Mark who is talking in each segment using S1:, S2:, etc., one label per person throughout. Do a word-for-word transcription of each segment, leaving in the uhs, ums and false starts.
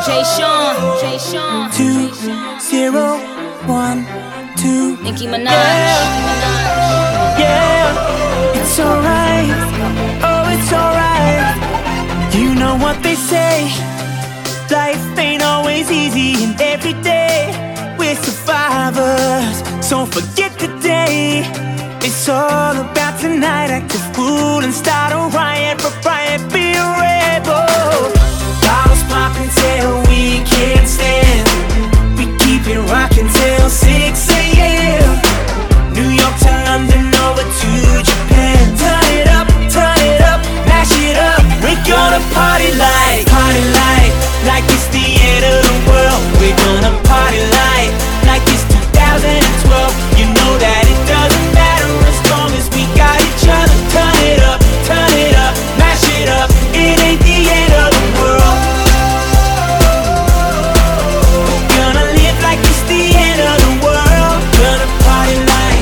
S1: Jay Sean, Jay Sean,
S2: two, zero, one, two.
S1: Nicki Minaj,
S2: Yeah, yeah. It's alright, oh it's alright. You know what they say, life ain't always easy, and every day we're survivors. So forget today, it's all about tonight. Act a fool and start a riot, for riot, be a rebel. Bottles popping till we can't stand. We keep it rocking till six a m New York to London, over to Japan. Turn it up, turn it up, mash it up. We're gonna party like, party like, like it's the end of the world. We're gonna party like, like it's two thousand twelve. You know that it doesn't matter as long as we got each other. Turn it up, turn it up, mash it up. It ain't the end of the world. We're gonna live like it's the end of the world. Gonna party like,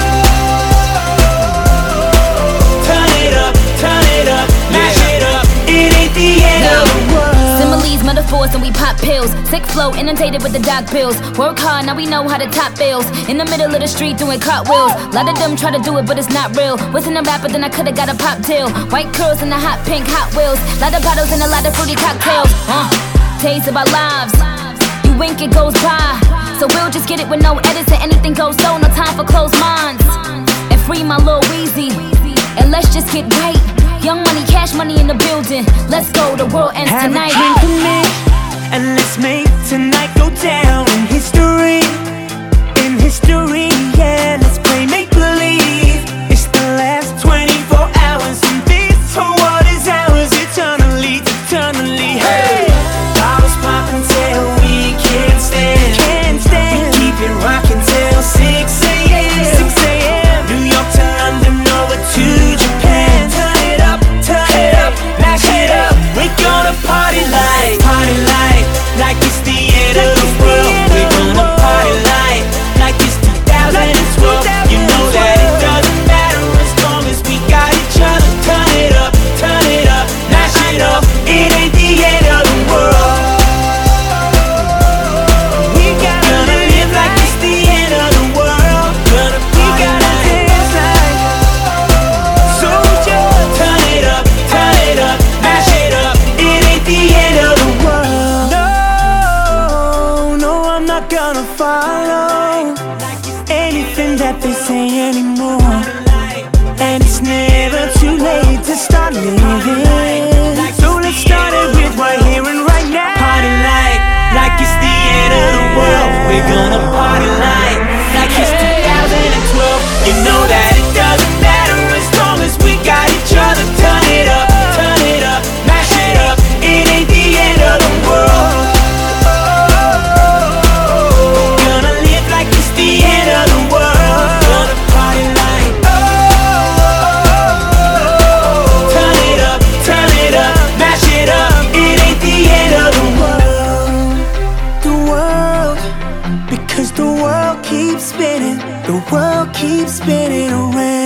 S2: turn it up, turn it up, mash it up. It ain't the end of the world.
S1: Similes, metaphors, and we pop pills. Sick flow, inundated with the doc pills. Work hard, now we know how to top bills. In the middle of the street doing cartwheels. Lot of them try to do it, but it's not real. Wasn't a rapper, then I could've got a pop tail. White curls and the hot pink Hot Wheels. Lot of bottles and a lot of fruity cocktails. Uh, taste of our lives. You wink, it goes by. So we'll just get it with no edits and anything goes so. No time for closed minds. And free my Lil Weezy. And let's just get right. Young money, cash money in the building. Let's go, the world ends
S2: Have
S1: tonight.
S2: a drink with me, and let's make tonight go down in history. In history, yeah, let's play make-believe. It's the last twenty-four hours, and this whole world is ours eternally, eternally. Hey, bottles popping till we can't stand. Can't stand. We keep it rocking till six a m six a m New York to London, over to Japan. Turn it up, turn it up, mash it up. We're gonna party like, party like, like it's the end of the world. We're gonna party like, like it's two thousand twelve. You know that it doesn't matter as long as we got each other. Turn it up, turn it up, mash it up. It ain't the end of the world. We gotta live like it's the end of the world. Gonna party like, so just turn it up, turn it up, mash it up. It ain't the end of the world. No, no, I'm not gonna follow anything that they say anymore. And it's never too late to start living. So let's start it with right here and right now. Party like, like it's the end of the world. We're gonna party like, like it's two thousand twelve. You know that it doesn't matter as long as we got each other. Turn it up, turn it up, mash it up. It ain't the end of the world. Gonna live like it's the end of the world. Gonna party like, turn it up, turn it up, mash it up. It ain't the end of the world. The world, because the world keeps spinning. The world keeps spinning around.